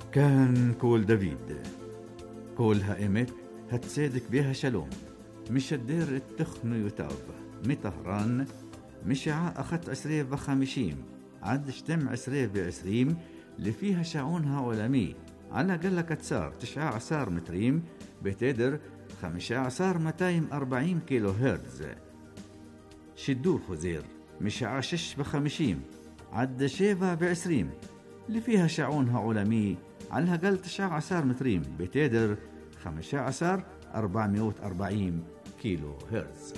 كان كول دافيد كول هائمت هتصدق بها شلوم مش الدير التخن يتاب مطهران مشاع أخت 20 عد شتم 20 اللي فيها شعونها عالمي على قلة كتسار 19 متريم بتدر 15,240 كيلو هرتز. شدور خزير مشاع 56 عد 27 اللي فيها شعونها عالمي على قل 19 متريم بتدر 15,440 كيلو هرتز.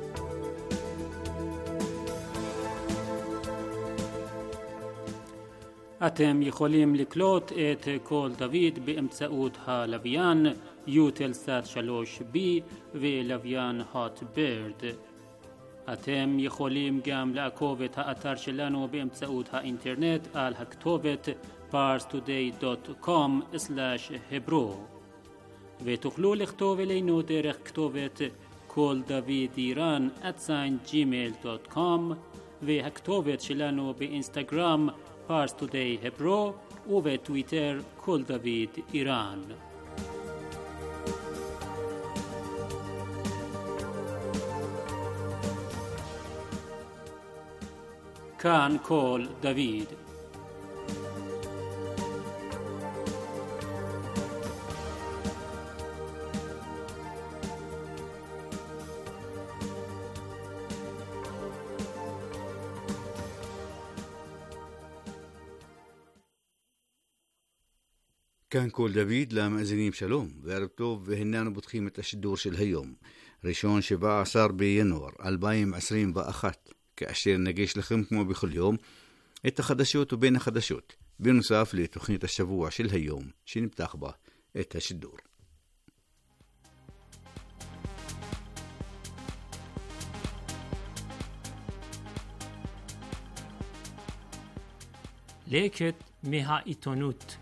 אתם יכולים לקלוט את קול דוד באמצעות הלוויין יוטלסאט 3B ולוויין הוט בירד. אתם יכולים גם לעקוב את האתר שלנו באמצעות האינטרנט על הכתובת parstoday.com/hebro ותוכלו לכתוב אלינו דרך כתובת קול דוד איראן @gmail.com והכתובת שלנו באינסטגרם Pars Today Hebro ובטוויטר קול דוד איראן. כאן קול דוד. كان كول دافيد لمأذنين شلوم וערב טוב והננו פותחים את השידור של היום ראשון 17 בינואר 2021 כאשר נגיש לכם כמו בכל יום את החדשות ובין החדשות בנוסף לתוכנית השבוע של היום שנפתח בה את השידור. לקט מהעיתונות.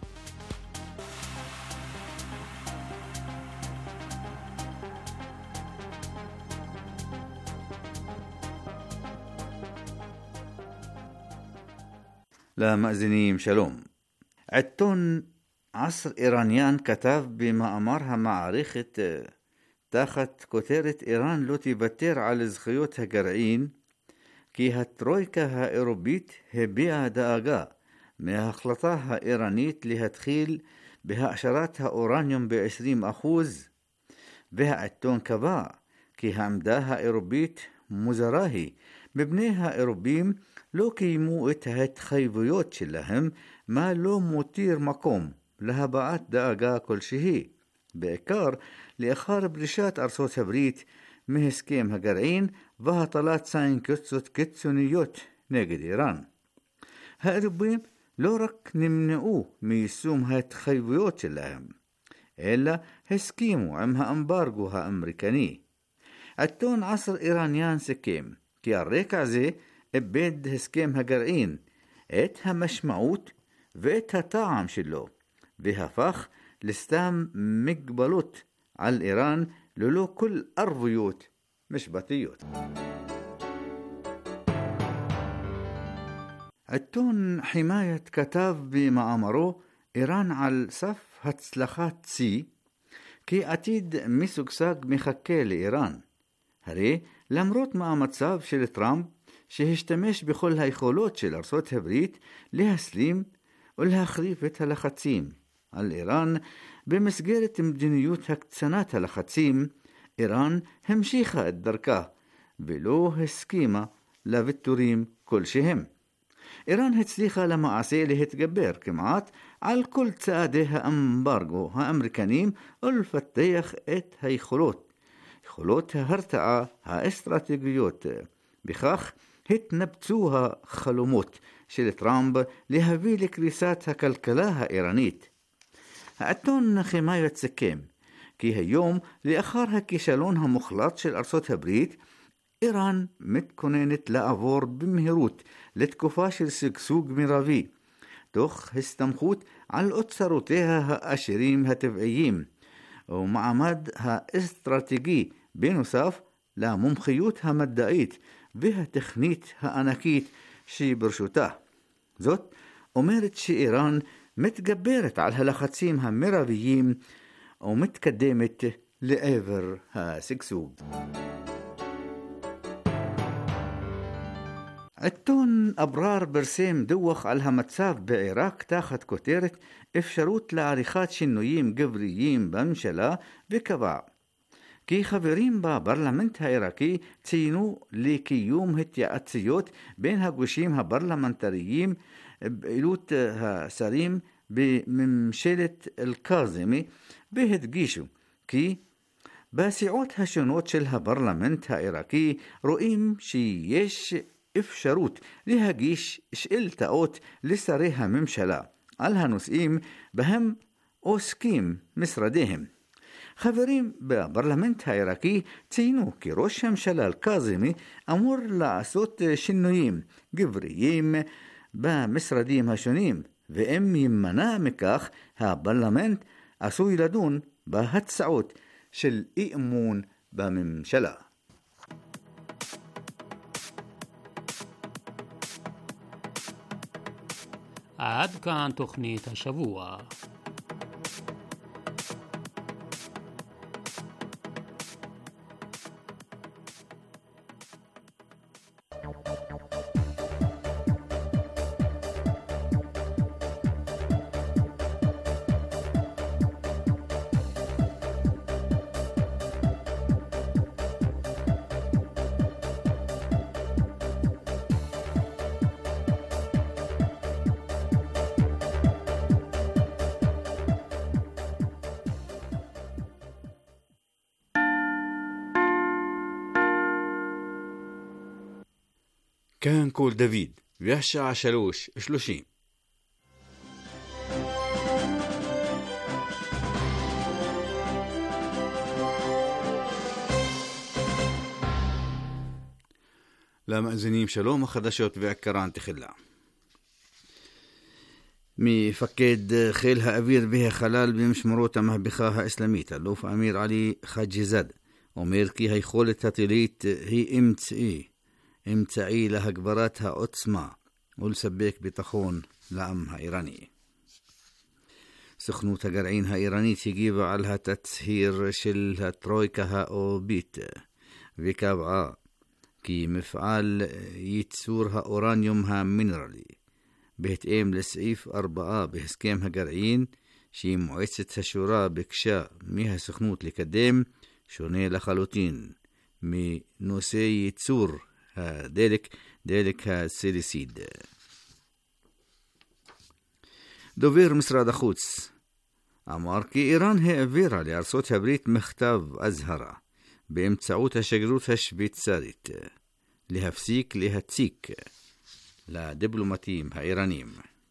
למאזינים שלום. עיתון עصر איראניאן כתב במאמר המערכת תחת כותרת איראן לא תוותר על זכויות הגרעין כי הטרויקה האירופית הביעה דאגה מההחלטה האיראנית להתחיל בהעשרת האורניום ב-20% והעיתון קבע כי העמדה האירופית מוזרה היא מבני האירופים לא קיימו את ההתחייבויות שלהם מה לא מותיר מקום להבעת דאגה כלשהי בעיקר לאחר פרישת ארצות הברית מהסכם הגרעין והטלת סנקציות קיצוניות נגד איראן. האירופים לא רק נמנעו מיישום ההתחייבויות שלהם אלא הסכימו עם האמברגו האמריקני. עיתון עصر איראניאן סיכם כי על רקע זה איבד הסכם הגרעין את המשמעות ואת הטעם שלו והפך לסתם מגבלות על איראן ללא כל ערבויות משפטיות. עיתון חימאיית כתב במאמרו איראן על סף הצלחת שיא כי עתיד מסוגשג מחכה לאיראן. הרי למרות מאמציו של טראמפ שהשתמש בכל היכולות של ארצות הברית להסלים ולהחריף את הלחצים על איראן במסגרת מדיניות הקצנת הלחצים, איראן המשיכה את דרכה ולא הסכימה לוויתורים כלשהם. איראן הצליחה למעשה להתגבר כמעט על כל צעדי האמברגו האמריקנים ולפתח את יכולות ההרתעה האסטרטגיות. בכך התנפצו החלומות של טראמפ להביא לקריסת הכלכלה האיראנית. העיתון חימאיית סיכם כי היום לאחר הכישלון המוחלט של ארצות הברית איראן מתכוננת לעבור במהירות לתקופה של שגשוג מרבי תוך הסתמכות על אוצרותיה העשירים הטבעיים ומעמד האסטרטגי בנוסף למומחיות המדעית והטכנית הענקית שברשותה. זאת אומרת שאיראן מתגברת על הלחצים המרביים ומתקדמת לעבר השגשוג. עיתון אברר פרסם דוח על המצב בעיראק תחת כותרת אפשרות לעריכת שינויים גבריים בממשלה, וקבע כי חברים בפרלמנט העיראקי ציינו לקיום התייעצויות בין הגושים הפרלמנטריים פעילות השרים בממשלת אל-קאזמי, והדגישו כי בסיעות השונות של הפרלמנט העיראקי רואים שיש אפשרות להגיש שאילתות לשרי הממשלה על הנושאים בהם עוסקים משרדיהם. חברים בפרלמנט העיראקי ציינו כי ראש הממשלה אל-קאזמי אמור לעשות שינויים גבריים במשרדים השונים, ואם יימנע מכך, הפרלמנט עשוי לדון בהצעות של אי-אמון בממשלה. עד כאן תוכנית השבוע. כאן קול דוד, והשעה 3:30. למאזינים שלום, החדשות ועיקרן תחילה. מפקד חיל האוויר והחלל במשמרות המהפכה האסלאמית, אלוף אמיר עלי חג'זאד, אומר כי היכולת הטילית היא אמצעי להגברת העוצמה ולספק ביטחון לעם האיראני. סוכנות הגרעין האיראנית הגיבה על התצהיר של הטרויקה האורבית וקבעה כי מפעל ייצור האורניום המינרלי בהתאם לסעיף 4 בהסכם הגרעין שמועצת השורא ביקשה מהסוכנות לקדם שונה לחלוטין מנושא ייצור דלק הסיליקסיד. דובר משרד החוץ אמר כי איראן העבירה לארצות הברית מכתב אזהרה באמצעות השגרירות השוויצרית להפסיק להציק לדיפלומטים האיראנים.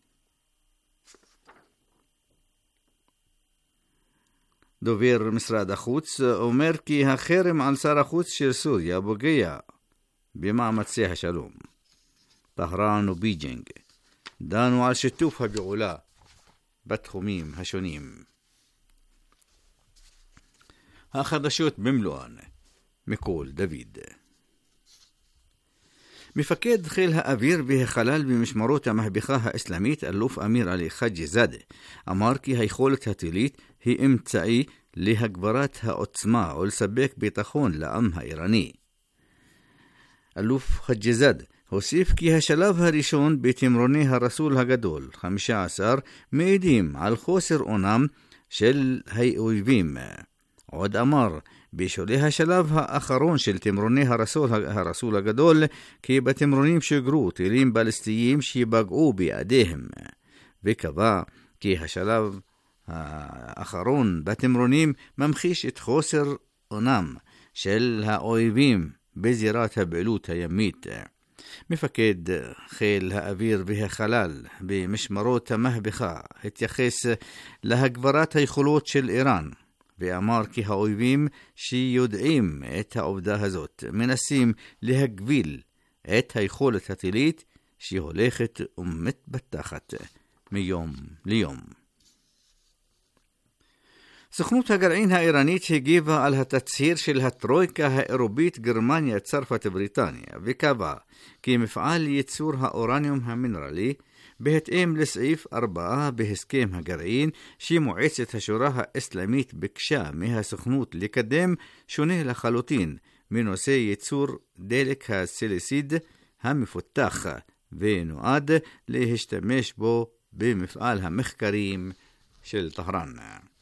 דובר משרד החוץ אומר כי החרם על שר החוץ של סוריה פוגע במאמצי השלום. טהרן ובייג'ינג דנו על שיתוף הפעולה בתחומים השונים. החדשות במלואן מקול דוד. מפקד חיל האוויר והחלל במשמרות המהפכה האסלאמית, אלוף אמיר עלי חג'זאד, אמר כי היכולת הטילית היא אמצעי להגברת העוצמה ולספק ביטחון לעם האיראני. אלוף חג'זאד הוסיף כי השלב הראשון בתמרוני הרסול הגדול 15 מעידים על חוסר אונם של האויבים. עוד אמר בשולי השלב האחרון של תמרוני הרסול הגדול כי בתמרונים שוגרו טילים בליסטיים שיפגעו בידיהם, וקבע כי השלב האחרון בתמרונים ממחיש את חוסר אונם של האויבים בזירת הפעילות הימית. מפקד חיל האוויר והחלל במשמרות המהפכה התייחס להגברת היכולות של איראן, ואמר כי האויבים שיודעים את העובדה הזאת מנסים להגביל את היכולת הטילית שהולכת ומתפתחת מיום ליום. סוכנות הגרעין האיראנית הגיבה על התצהיר של הטרויקה האירופית גרמניה, צרפת ובריטניה, וקבעה כי מפעל ייצור האורניום המינרלי בהתאם לסעיף 4 בהסכם הגרעין שמועצת השורה האסלאמית ביקשה מהסוכנות לקדם שונה לחלוטין מנושא ייצור דלק הסיליקסיד המפותח ונועד להשתמש בו במפעל המחקרים של טהרן.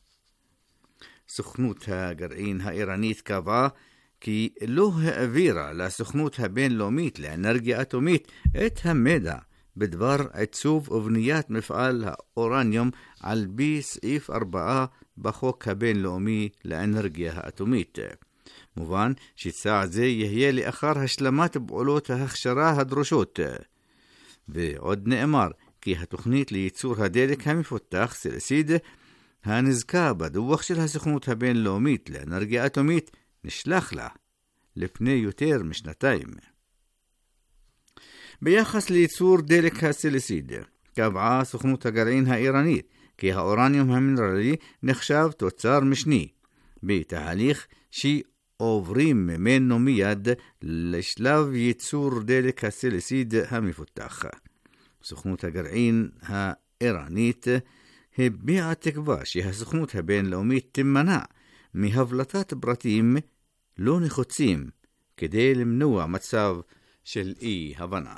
סוכנות הגרעין האיראנית קבעה כי לא העבירה לסוכנות הבינלאומית לאנרגיה אטומית את המידע בדבר עיצוב ובניית מפעל האורניום על פי סעיף 4 בחוק הבינלאומי לאנרגיה האטומית. מובן שצעד זה יהיה לאחר השלמת פעולות ההכשרה הדרושות. ועוד נאמר כי התוכנית לייצור הדלק המפותח סיליקסיד הנזכר בדוח של הסוכנות הבינלאומית לאנרגיה אטומית נשלח לה לפני יותר משנתיים. ביחס לייצור דלק הסיליקסיד קבעה סוכנות הגרעין האיראנית כי האורניום המינרלי נחשב תוצר משני בתהליך שעוברים ממנו מיד לשלב ייצור דלק הסיליקסיד המפותח. סוכנות הגרעין האיראנית הביעה תקווה שהסוכנות הבינלאומית תמנע מהבלטת פרטים לא נחוצים כדי למנוע מצב של אי הבנה.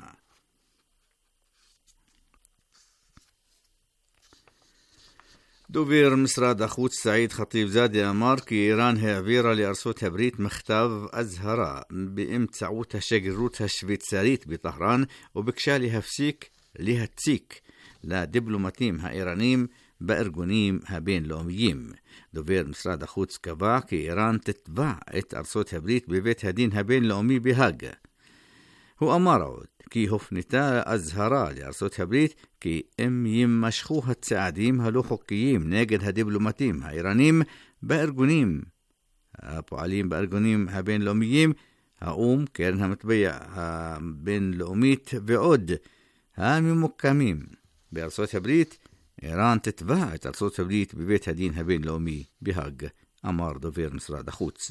דובר משרד החוץ סעיד חטיב זאדה אמר כי איראן העבירה לארצות הברית מכתב אזהרה באמצעות השגרירות השוויצרית בטהרן וביקשה להציק לדיפלומטים האיראנים בארגונים הבינלאומיים. דובר משרד החוץ קבע כי איראן תתבע את ארצות הברית בבית הדין הבינלאומי בהאג. הוא אמר עוד כי הופנתה אזהרה לארצות הברית כי אם יימשכו הצעדים הלא חוקיים נגד הדיפלומטים האיראנים הפועלים בארגונים הבינלאומיים, האום, קרן המטבע הבינלאומית ועוד הממוקמים בארצות הברית, איראן תתבע את ארצות הברית בבית הדין הבינלאומי בהאג, אמר דובר משרד החוץ.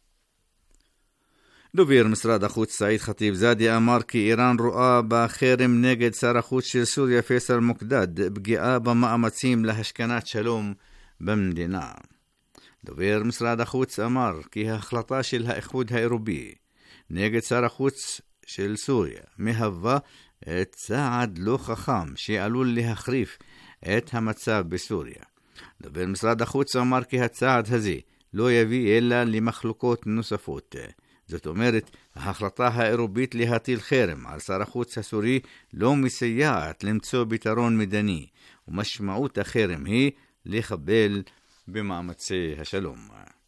דובר משרד החוץ סעיד חטיב זאדה אמר כי איראן רואה בחרם נגד שר החוץ של סוריה פייסל מוקדד פגיעה במאמצים להשכנת שלום במדינה. דובר משרד החוץ אמר כי ההחלטה של האיחוד האירופי נגד שר החוץ של סוריה מהווה צעד לא חכם שעלול להחריף את המצב בסוריה. דובר משרד החוץ אמר כי הצעד הזה לא יביא אלא למחלוקות נוספות. זאת אומרת, ההחלטה האירופית להטיל חרם על שר החוץ הסורי לא מסייעת למצוא פתרון מדיני, ומשמעות החרם היא לחבל במאמצי השלום.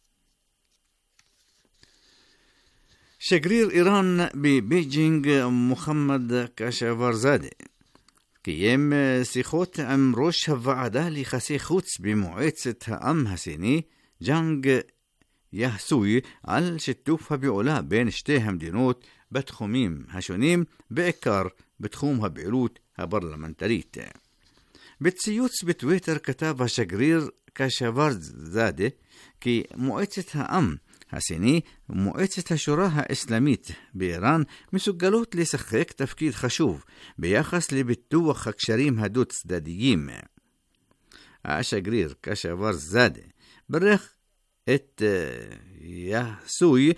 שגריר איראן בבייג'ינג מוחמד קשאוורזאדה קיים שיחות עם ראש הוועדה ליחסי חוץ במועצת העם הסיני ג'אנג יחסוי על שיתוף הפעולה בין שתי המדינות בתחומים השונים, בעיקר בתחום הפעילות הפרלמנטרית. בציוץ בטוויטר כתב השגריר קשאוורזאדה כי מועצת העם הסיני ומועצת השורה האסלאמית באיראן מסוגלות לשחק תפקיד חשוב ביחס לביטוח הקשרים הדו-צדדיים. השגריר קשאוורזאדה ברך את יחסוי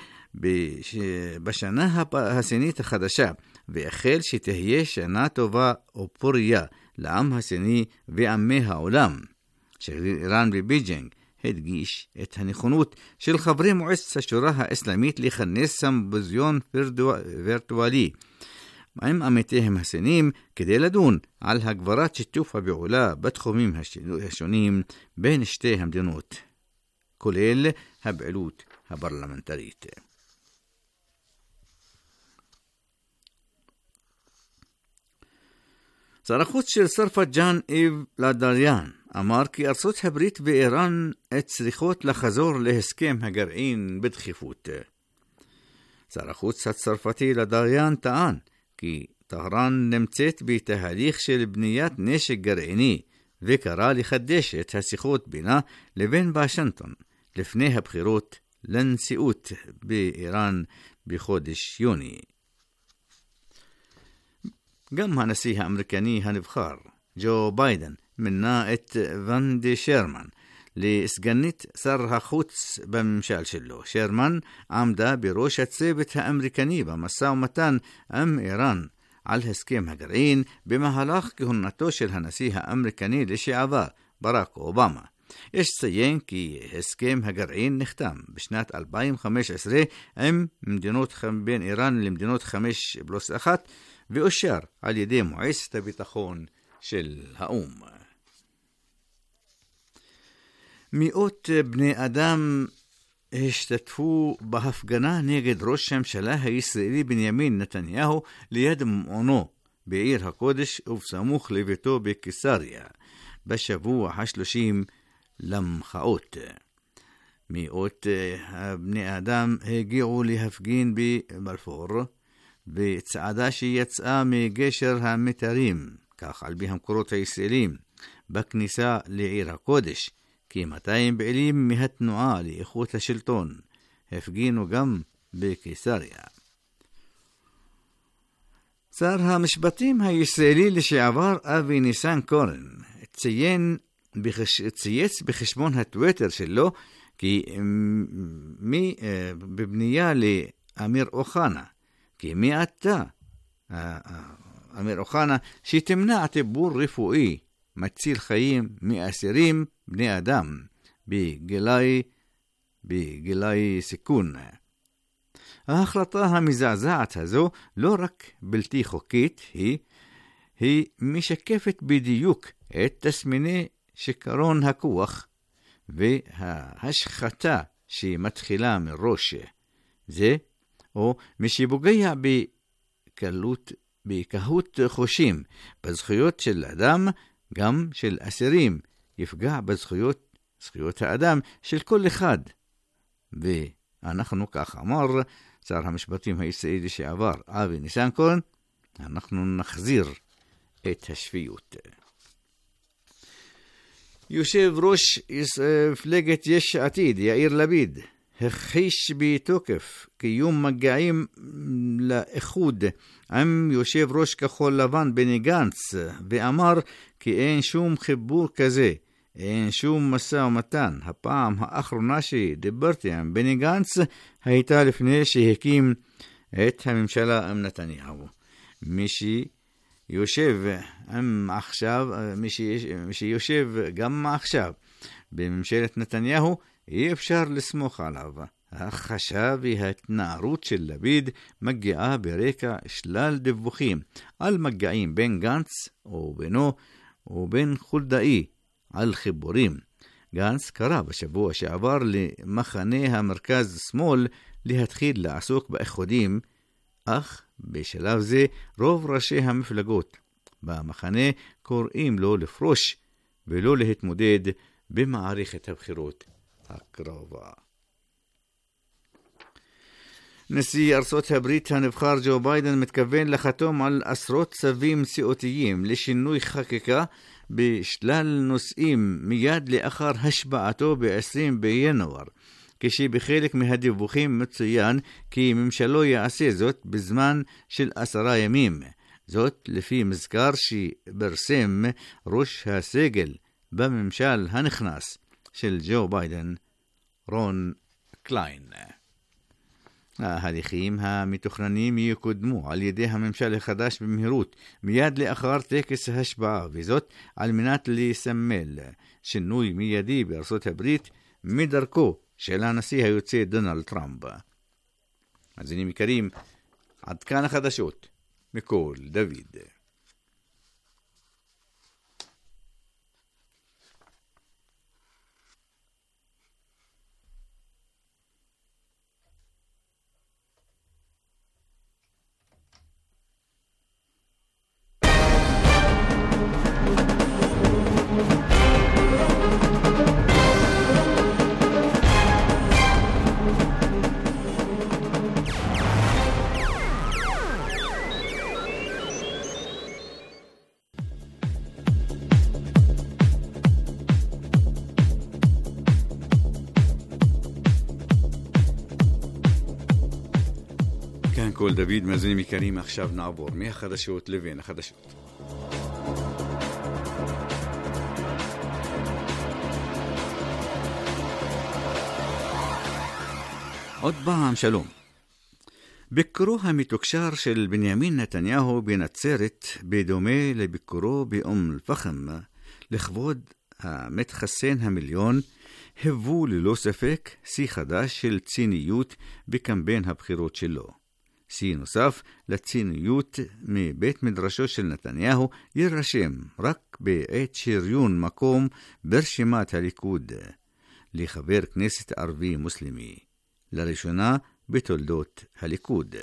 בשנה הסינית החדשה ואחל שתהיה שנה טובה ופוריה לעם הסיני ועמי העולם. שגריר איראן בבייג'ינג הדגיש את הנכונות של חברי מועצת השורה האסלאמית לכנס סימפוזיון וירטואלי עם עמיתיהם הסינים כדי לדון על הגברת שיתוף הפעולה בתחומים השונים בין שתי המדינות, כולל הפעילות הפרלמנטרית. שר החוץ של צרפת ג'אן איב לדריאן אמר כי ארצות הברית ואיראן צריכות לחזור להסכם הגרעין בדחיפות. שר החוץ הצרפתי לדריאן טען כי טהרן נמצאת בתהליך של בניית נשק גרעיני וקרא לחדש את השיחות בינה לבין וושינגטון לפני הבחירות לנשיאות באיראן בחודש יוני. גם הנשיא האמריקני הנבחר, ג'ו ביידן, מינה את ונדי שרמן לסגנית שר החוץ בממשל שלו. שרמן עמדה בראש הצוות האמריקני במשא ומתן עם איראן על הסכם הגרעין במהלך כהונתו של הנשיא האמריקני לשעבר, ברק אובמה. יש לציין כי הסכם הגרעין נחתם בשנת 2015 בין איראן למדינות 5+1 ואושר על ידי מועצת הביטחון של האו"ם. מאות בני אדם השתתפו בהפגנה נגד ראש הממשלה הישראלי בנימין נתניהו ליד מעונו בעיר הקודש ובסמוך לביתו בקיסריה בשבוע ה-30 למחאות. מאות בני אדם הגיעו להפגין בבלפור בצעדה שיצאה מגשר המתרים, כך על פי המקורות הישראלים, בכניסה לעיר הקודש. כ-200 פעילים מהתנועה לאיכות השלטון הפגינו גם בקיסריה. שר המשפטים הישראלי לשעבר אבי ניסנקורן צייץ בחשבון הטוויטר שלו כי בבנייה לאמיר אוחנה, כי מי אתה אמיר אוחנה שתמנע טיפול רפואי מציל חיים מאסירים בני אדם בגילאי סיכון. ההחלטה המזעזעת הזו לא רק בלתי חוקית, היא משקפת בדיוק את תסמיני שכרון הכוח וההשחתה שמתחילה מראש זה, או משפוגע בקהות חושים בזכויות של אדם, גם של אסירים, יפגע בזכויות האדם של כל אחד. ואנחנו, כך אמר שר המשפטים הישראלי לשעבר אבי ניסנקורן, אנחנו נחזיר את השפיות. יושב ראש מפלגת יש עתיד יאיר לפיד הכחיש בתוקף קיום מגעים לאיחוד עם יושב ראש כחול לבן בני גנץ, ואמר כי אין שום חיבור כזה, אין שום משא ומתן. הפעם האחרונה שדיברתי עם בני גנץ הייתה לפני שהקים את הממשלה עם נתניהו. מי שיושב גם עכשיו בממשלת נתניהו אי אפשר לסמוך עליו. החשב וההתנערות של לפיד מגיעה ברקע שלל דיווחים על מגעים בין גנץ ובינו ובין חולדאי על חיבורים. גנץ קרא בשבוע שעבר למחנה המרכז שמאל להתחיל לעסוק באיחודים, אך בשלב זה רוב ראשי המפלגות במחנה קוראים לו לפרוש ולא להתמודד במערכת הבחירות הקרובה. נשיא ארצות הברית הנבחר ג'ו ביידן מתכוון לחתום על עשרות צווים סיעותיים לשינוי חקיקה בשלל נושאים מיד לאחר השבעתו ב-20 בינואר, כשבחלק מהדיווחים מצוין כי ממשלו יעשה זאת בזמן של 10 ימים. זאת לפי מזכר שפרסם ראש הסגל בממשל הנכנס של ג'ו ביידן, רון קליין. ההליכים המתוכננים יקודמו על ידי הממשל החדש במהירות מיד לאחר טקס ההשבעה, וזאת על מנת לסמל שינוי מיידי בארצות הברית מדרכו של הנשיא היוצא דונלד טראמפ. מאזינים יקרים, עד כאן החדשות מקול דוד. קול דוד, מאזינים יקרים, עכשיו נעבור מהחדשות לבין החדשות. עוד פעם שלום. ביקורו המתוקשר של בנימין נתניהו בנצרת, בדומה לביקורו באום אל-פחם, לכבוד המתחסן המיליון, היוו ללא ספק שיא חדש של ציניות בקמפיין הבחירות שלו. שיא נוסף לציניות מבית מדרשו של נתניהו יירשם רק בעת שריון מקום ברשימת הליכוד לחבר כנסת ערבי מוסלמי, לראשונה בתולדות הליכוד.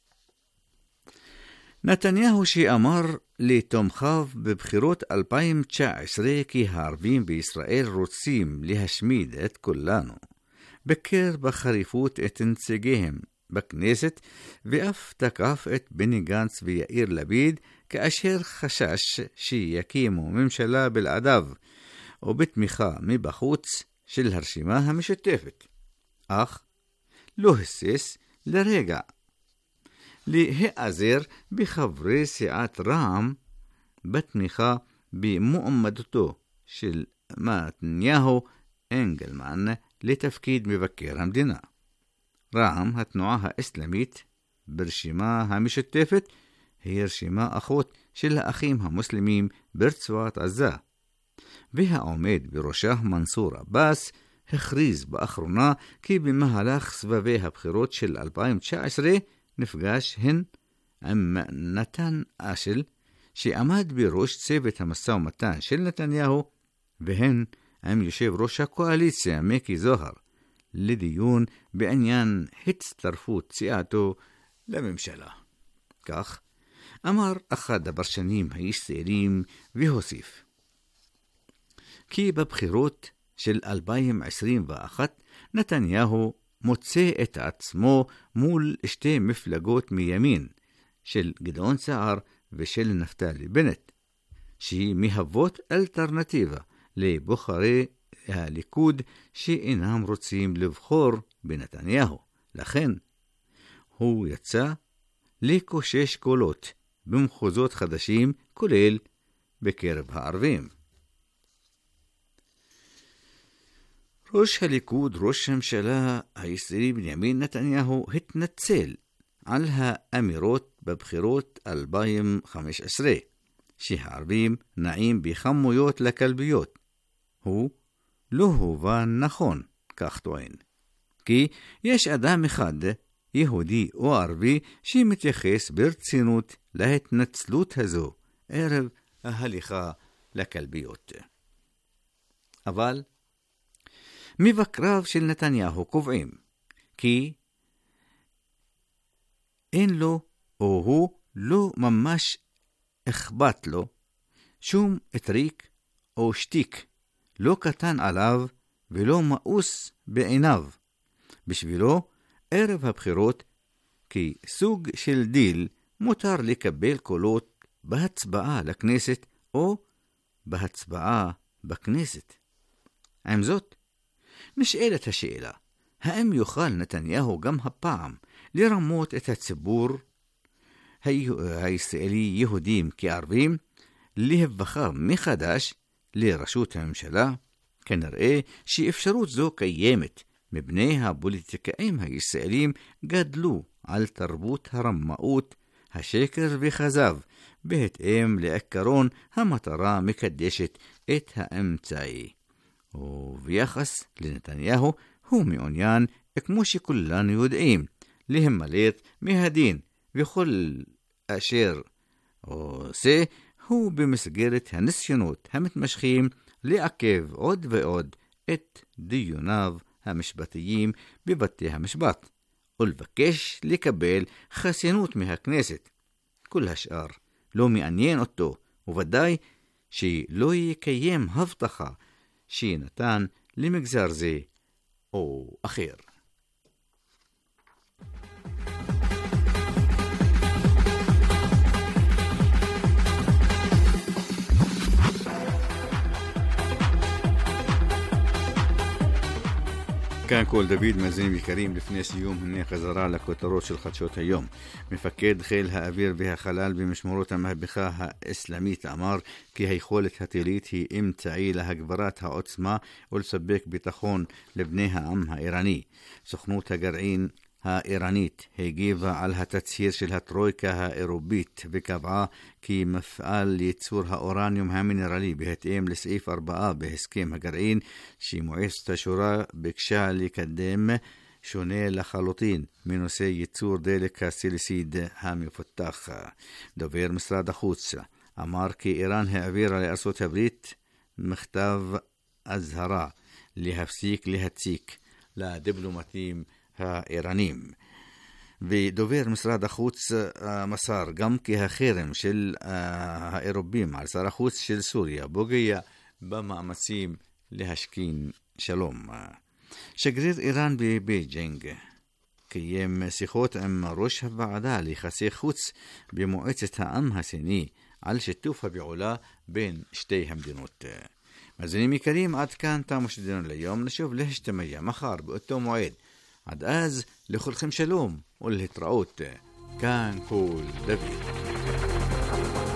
נתניהו שאמר לתומכיו בבחירות 2019 כי הערבים בישראל רוצים להשמיד את כולנו, ביקר בחריפות את נציגיהם בכנסת ואף תקף את בני גנץ ויאיר לפיד כאשר חשש שיקימו ממשלה בלעדיו או בתמיכה מבחוץ של הרשימה המשותפת. אך לא היסס לרגע להיעזר בחברי סיעת רע"מ בתמיכה במועמדותו של מתניהו אנגלמן לתפקיד מבקר המדינה. רע"מ, התנועה האסלאמית ברשימה המשותפת, היא רשימה אחות של האחים המוסלמים ברצועת עזה, והעומד בראשה מנסור עבאס הכריז באחרונה כי במהלך סבבי הבחירות של 2019 נפגש הן עם נתן אשל שעמד בראש צוות המשא ומתן של נתניהו, והן עם יושב ראש הקואליציה מיקי זוהר לדיון בעניין הצטרפות סיעתו לממשלה. כך אמר אחד הפרשנים הישראלים והוסיף כי בבחירות של 2021 נתניהו מוצא את עצמו מול שתי מפלגות מימין של גדעון סער ושל נפתלי בנט, שהיא מהוות אלטרנטיבה לבוחרי הליכוד שאינם רוצים לבחור בנתניהו. לכן הוא יצא לקושש קולות במחוזות חדשים, כולל בקרב הערבים. ראש הליכוד, ראש הממשלה הישראלי בנימין נתניהו, התנצל על האמירות בבחירות 2015 שהערבים נעים בכמויות לקלפיות. הוא לא הובן נכון, כך טוען, כי יש אדם אחד, יהודי או ערבי, שמתייחס ברצינות להתנצלות הזו ערב ההליכה לקלפיות. אבל מבקריו של נתניהו קובעים כי אין לו או הוא לא ממש אכפת לו שום טריק או שטיק לא קטן עליו ולא מאוס בעיניו. בשבילו ערב הבחירות כסוג של דיל מותר לקבל קולות בהצבעה לכנסת או בהצבעה בכנסת. עם זאת, נשאלת השאלה, האם יוכל נתניהו גם הפעם לרמות את הציבור הישראלי, יהודים כערבים, להיבחר מחדש לראשות הממשלה? כנראה שאפשרות זו קיימת, מבני הפוליטיקאים הישראלים גדלו על תרבות הרמאות, השקר וכזב, בהתאם לעקרון המטרה מקדשת את האמצעי. וביחס לנתניהו הוא מעוניין, כמו שכולנו יודעים, להימלט מהדין, וכל אשר עושה הוא במסגרת הניסיונות המתמשכים לעכב עוד ועוד את דיוניו המשפטיים בבתי המשפט, ולבקש לקבל חסינות מהכנסת. כל השאר לא מעניין אותו, וודאי שלא יקיים הבטחה שנתן למגזר זה או אחר. כאן כל דוד מאזינים יקרים, לפני סיום הנה חזרה לכותרות של חדשות היום. מפקד חיל האוויר והחלל במשמרות המהפכה האסלאמית אמר כי היכולת הטילית היא אמצעי להגברת העוצמה ולספק ביטחון לבני העם האיראני. סוכנות הגרעין האיראנית הגיבה על התצהיר של הטרויקה האירופית וקבעה כי מפעל ייצור האורניום המינרלי בהתאם לסעיף 4 בהסכם הגרעין שמועצת השורא ביקשה לקדם שונה לחלוטין מנושא ייצור דלק הסיליקסיד המפותח. דובר משרד החוץ אמר כי איראן העבירה לארצות הברית מכתב אזהרה להפסיק להציק לדיפלומטים האיראנים. ודובר משרד החוץ מסר גם כי החרם של האירופים על שר החוץ של סוריה פוגע במאמצים להשכין שלום. שגריר איראן בבייג'ינג קיים שיחות עם ראש הוועדה ליחסי חוץ במועצת העם הסיני על שיתוף הפעולה בין שתי המדינות. מאזינים יקרים, עד כאן תם שדרנו ליום. נשוב להשתמע מחר באותו מועד. עד אז לכולכם שלום ולהתראות. כאן כל דוד.